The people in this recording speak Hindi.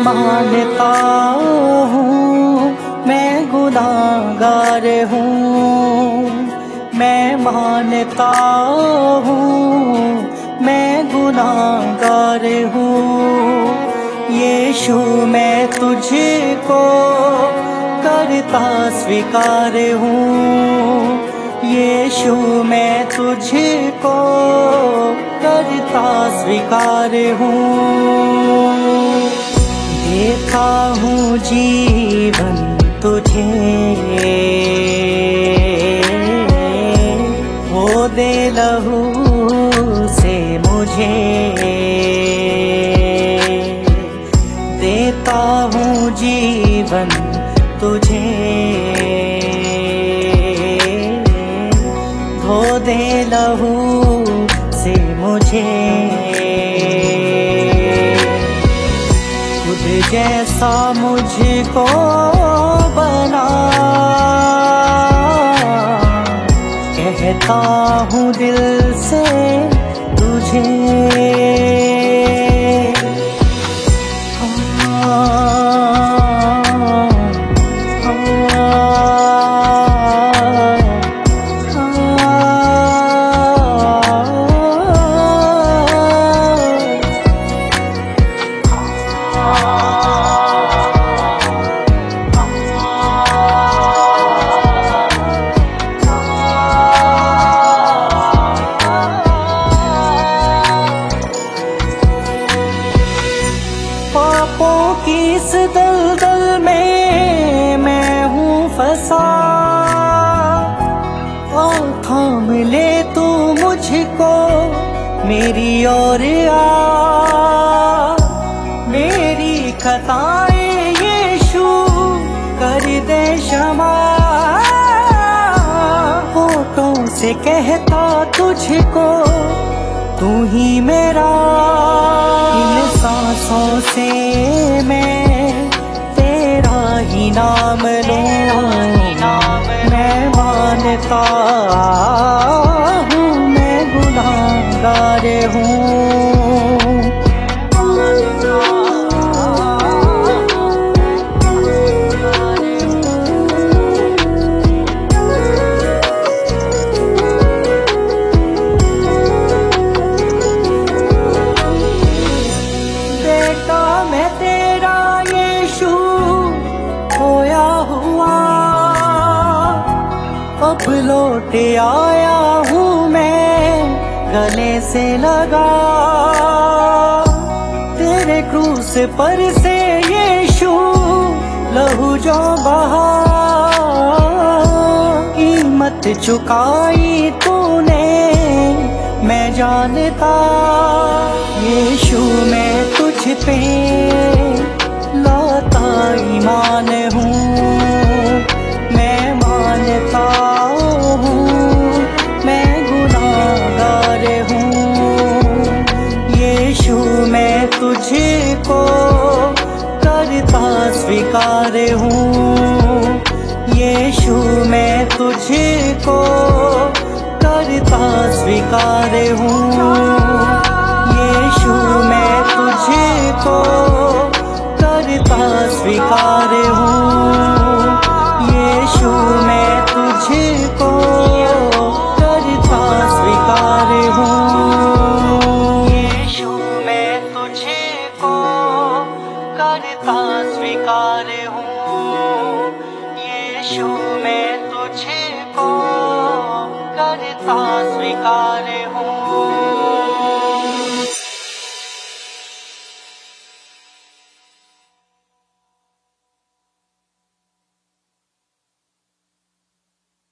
मानता हूँ मैं गुनाहगार हूँ, मैं मानता हूँ मैं गुनाहगार हूँ। यीशु मैं तुझको करता स्वीकार हूँ, यीशु मैं तुझको करता स्वीकार हूँ। देता हूँ जीवन तुझे, वो दे लहू से मुझे। देता हूँ जीवन तुझे, धो दे लहू से मुझे। खुद जैसा मुझको बना, कहता हूँ दिल से तुझे। पापों की इस दलदल में मैं हूँ फंसा, और थाम ले तू मुझको मेरी ओर आ। मेरी खताएं यीशु कर दे क्षमा, होठों से कहता तुझको तू ही मेरा। इन सांसों से मैं तेरा ही नाम लूं, मैं मानता हूँ मैं गुनाहगार हूँ। अब लौट आया हूँ मैं गले से लगा, तेरे क्रूस पर से यीशु लहू जो बहा। कीमत चुकाई तूने मैं जानता, यीशु मैं तुझ पे लाता ईमान हूँ। मैं मानता मैं गुनाहगार हूँ, यीशु मैं तुझको करता स्वीकार हूँ, यीशु मैं तुझको करता स्वीकार हूँ। यीशु मैं तुझको करता स्वीकार हूँ, यीशु मैं तुझको करता स्वीकार हूँ। यीशु मैं तुझको करता स्वीकार हूँ, यीशु मैं तुझको करता स्वीकार हूँ।